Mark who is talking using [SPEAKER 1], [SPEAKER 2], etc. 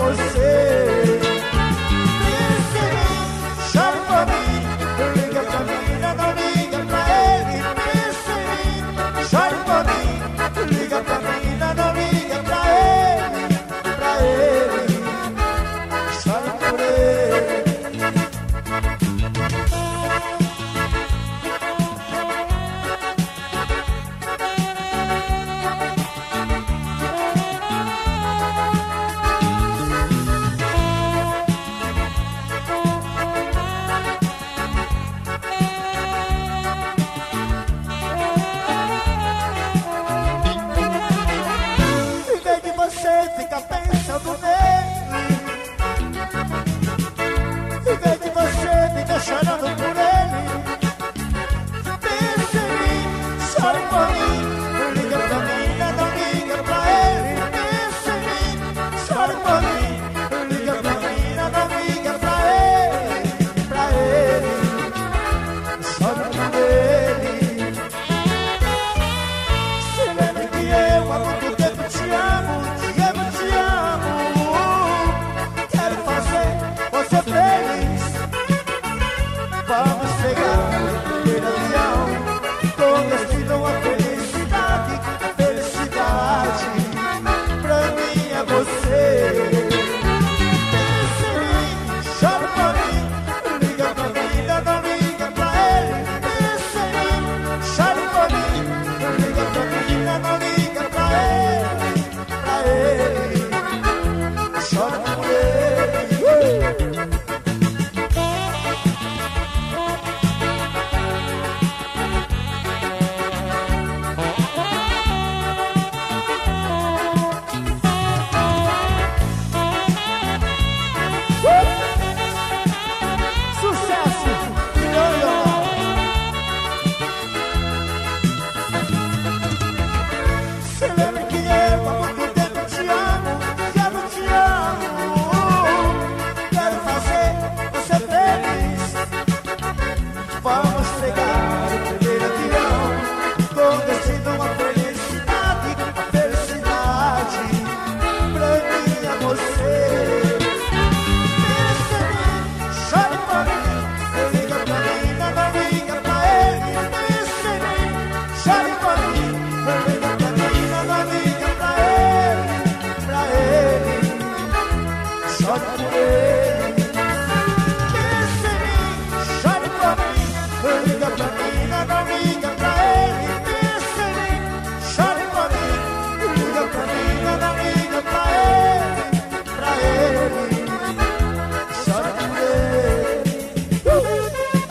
[SPEAKER 1] você. Pense em mim, chore por mim, liga pra mim, não liga pra ele. Pense em mim, chore por mim, liga pra mim, não liga pra ele, pra ele. Chore por ele. Fica pensando nele, em vez de você ficar chorando por ele. Pense em mim, chore por mim, liga pra mim, não liga pra ele. Pense em mim, chore por mim, liga pra mim, não liga pra ele, pra ele. Chore por ele. Se lembre que eu há muito tempo te amo. Vamos pegar o primeiro avião, com destino a felicidade, a felicidade pra mim é você. Pense em mim, chore por mim, liga pra mim, não liga pra ele. Pense em mim, chore por mim, liga pra mim, não liga pra ele, pra ele. Chore por ele. Vamos pegar o primeiro avião, com destino a felicidade, a felicidade pra mim é você. Pense em mim, chore por mim, liga pra mim, não liga pra ele. Pense em mim, chore por mim, liga pra mim, não liga pra ele, pra ele. Chore por ele.